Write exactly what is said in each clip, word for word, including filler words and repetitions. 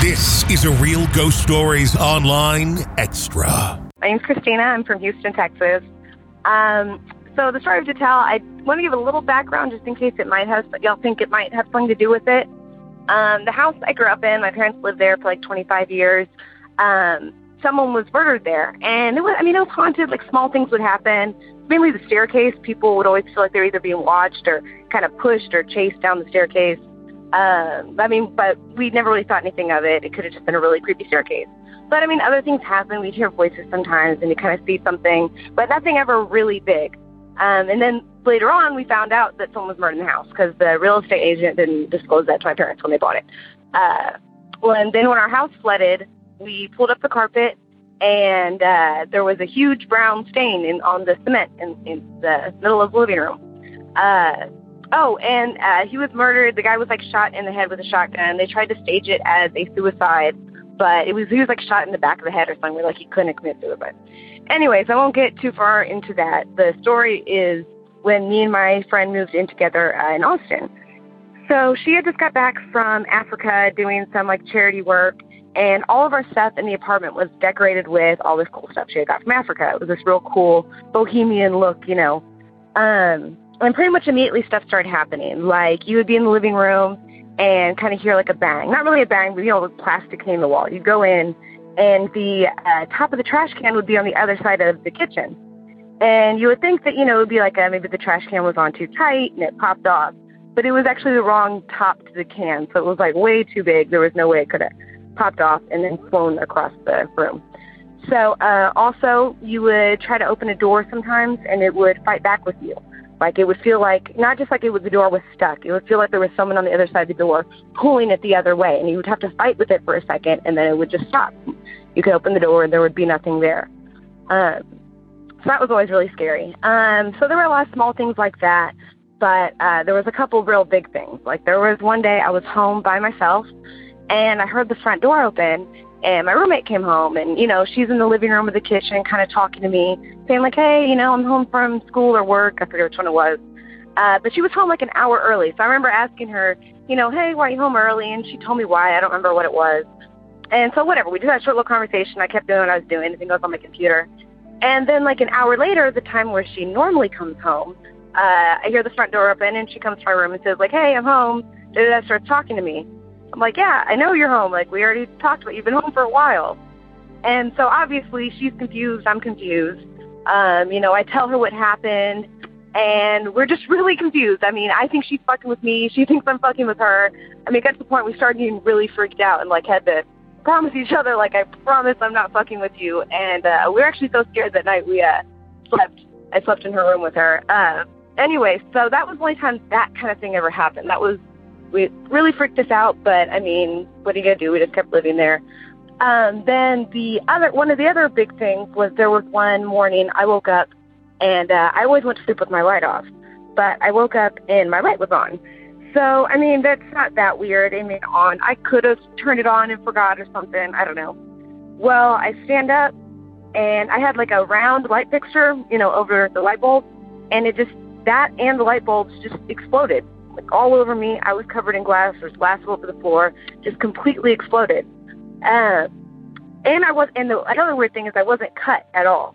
This is a Real Ghost Stories Online Extra. My name's Christina. I'm from Houston, Texas. Um, so the story I have to tell, I want to give a little background just in case it might have, y'all think it might have something to do with it. Um, the house I grew up in, my parents lived there for like twenty-five years. Um, someone was murdered there. And it was, I mean, it was haunted. Like small things would happen. Mainly the staircase. People would always feel like they're either being watched or kind of pushed or chased down the staircase. Um, I mean, but we never really thought anything of it. It could have just been a really creepy staircase. But, I mean, other things happen. We'd hear voices sometimes, and you kind of see something, but nothing ever really big. Um, and then later on, we found out that someone was murdered in the house because the real estate agent didn't disclose that to my parents when they bought it. Uh, well, and then when our house flooded, we pulled up the carpet, and uh, there was a huge brown stain in, on the cement in, in the middle of the living room. Uh Oh, and uh, he was murdered. The guy was, like, shot in the head with a shotgun. They tried to stage it as a suicide, but it was he was, like, shot in the back of the head or something. Like, he couldn't commit suicide. Anyways, I won't get too far into that. The story is when me and my friend moved in together uh, in Austin. So she had just got back from Africa doing some, like, charity work, and all of our stuff in the apartment was decorated with all this cool stuff she had got from Africa. It was this real cool bohemian look, you know. Um... And pretty much immediately stuff started happening. Like, you would be in the living room and kind of hear, like, a bang. Not really a bang, but, you know, with plastic hitting the wall. You'd go in, and the uh, top of the trash can would be on the other side of the kitchen. And you would think that, you know, it would be like a, maybe the trash can was on too tight and it popped off. But it was actually the wrong top to the can. So it was, like, way too big. There was no way it could have popped off and then flown across the room. So uh, also, you would try to open a door sometimes, and it would fight back with you. Like, it would feel like, not just like it was the door was stuck, it would feel like there was someone on the other side of the door pulling it the other way, and you would have to fight with it for a second, and then it would just stop. You could open the door, and there would be nothing there. Um, so that was always really scary. Um, so there were a lot of small things like that, but uh, there was a couple of real big things. Like, there was one day I was home by myself, and I heard the front door open, and my roommate came home, and, you know, she's in the living room of the kitchen kind of talking to me, saying, like, hey, you know, I'm home from school or work. I forget which one it was. Uh, but she was home, like, an hour early. So I remember asking her, you know, hey, why are you home early? And she told me why. I don't remember what it was. And so whatever. We just had a short little conversation. I kept doing what I was doing. Everything goes on my computer. And then, like, an hour later, the time where she normally comes home, uh, I hear the front door open, and she comes to my room and says, like, hey, I'm home. And starts talking to me. I'm like, yeah, I know you're home. Like, we already talked about it. You've been home for a while. And so obviously she's confused. I'm confused. Um, you know, I tell her what happened, and we're just really confused. I mean, I think she's fucking with me. She thinks I'm fucking with her. I mean, it got to the point we started getting really freaked out and, like, had to promise each other, like, I promise I'm not fucking with you. And uh, we were actually so scared that night we uh, slept. I slept in her room with her. Uh, anyway, so that was the only time that kind of thing ever happened. That was We really freaked us out, but, I mean, what are you going to do? We just kept living there. Um, then the other, one of the other big things was there was one morning I woke up, and uh, I always went to sleep with my light off, but I woke up and my light was on. So, I mean, that's not that weird. I mean, on. I could have turned it on and forgot or something. I don't know. Well, I stand up, and I had, like, a round light fixture, you know, over the light bulb, and it just, that and the light bulbs just exploded. Like, all over me. I was covered in glass. There's glass all over the floor. Just completely exploded. Uh, and I was, and the another weird thing is I wasn't cut at all.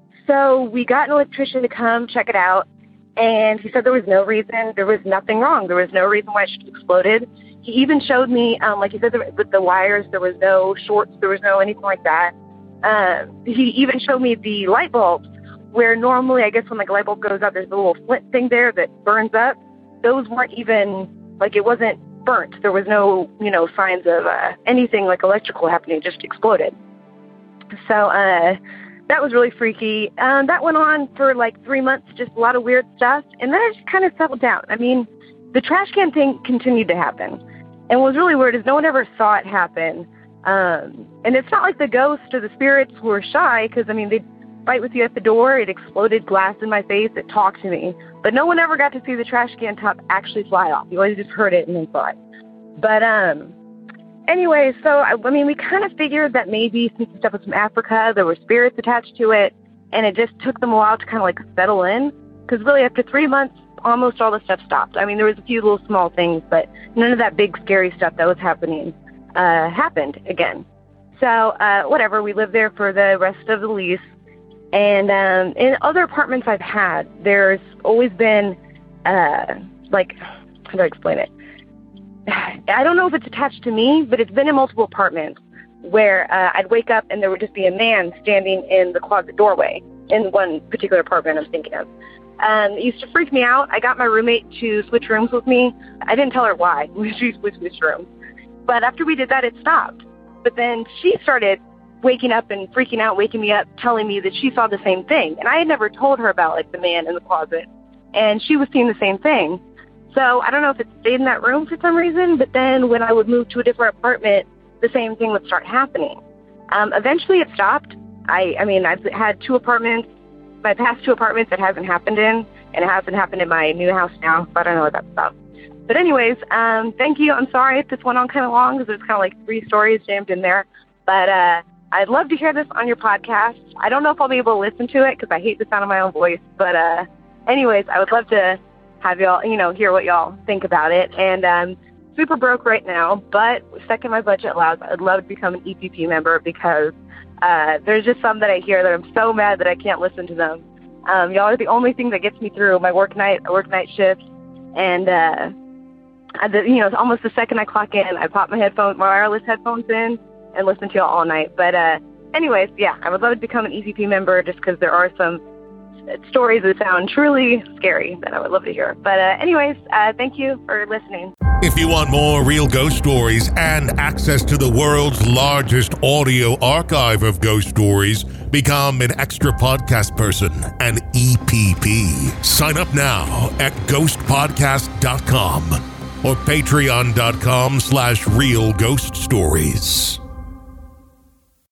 So we got an electrician to come check it out, and he said there was no reason. There was nothing wrong. There was no reason why it should have exploded. He even showed me, um, like he said, with the wires, there was no shorts. There was no anything like that. Um, he even showed me the light bulbs, where normally, I guess when like a light bulb goes out, there's a little flint thing there that burns up. Those weren't even, like, it wasn't burnt. There was no, you know, signs of uh, anything like electrical happening. It just exploded. So uh, that was really freaky. Um, that went on for like three months, just a lot of weird stuff. And then it just kind of settled down. I mean, the trash can thing continued to happen. And what was really weird is no one ever saw it happen. Um, and it's not like the ghosts or the spirits were shy, because, I mean, they'd fight with you at the door. It exploded glass in my face. It talked to me. But no one ever got to see the trash can top actually fly off. You always just heard it and then saw it. But um, anyway, so, I, I mean, we kind of figured that maybe since the stuff was from Africa, there were spirits attached to it, and it just took them a while to kind of, like, settle in. Because really, after three months, almost all the stuff stopped. I mean, there was a few little small things, but none of that big, scary stuff that was happening. uh, happened again. So, uh, whatever, we lived there for the rest of the lease. And um, in other apartments I've had, there's always been, uh, like, how do I explain it? I don't know if it's attached to me, but it's been in multiple apartments where uh, I'd wake up and there would just be a man standing in the closet doorway in one particular apartment I'm thinking of. Um, it used to freak me out. I got my roommate to switch rooms with me. I didn't tell her why. We switched switch rooms. But after we did that, it stopped. But then she started waking up and freaking out, waking me up, telling me that she saw the same thing. And I had never told her about, like, the man in the closet. And she was seeing the same thing. So I don't know if it stayed in that room for some reason, but then when I would move to a different apartment, the same thing would start happening. Um, eventually it stopped. I, I mean, I've had two apartments, my past two apartments it hasn't happened in, and it hasn't happened in my new house now, so I don't know what that's about. But anyways, um, thank you. I'm sorry if this went on kind of long because it's kind of like three stories jammed in there. But uh, I'd love to hear this on your podcast. I don't know if I'll be able to listen to it because I hate the sound of my own voice. But uh, anyways, I would love to have y'all, you know, hear what y'all think about it. And um, super broke right now, but second my budget allows, I'd love to become an E P P member because uh, there's just some that I hear that I'm so mad that I can't listen to them. Um, y'all are the only thing that gets me through my work night, I work night shifts, and uh, I, you know, almost the second I clock in, I pop my headphones, my wireless headphones in, and listen to y'all all night. But uh, anyways, yeah, I would love to become an E P P member just because there are some stories that sound truly scary that I would love to hear. But uh, anyways, uh, thank you for listening. If you want more real ghost stories and access to the world's largest audio archive of ghost stories, become an extra podcast person, an E P P. Sign up now at ghost podcast dot com or patreon dot com slash real ghost stories.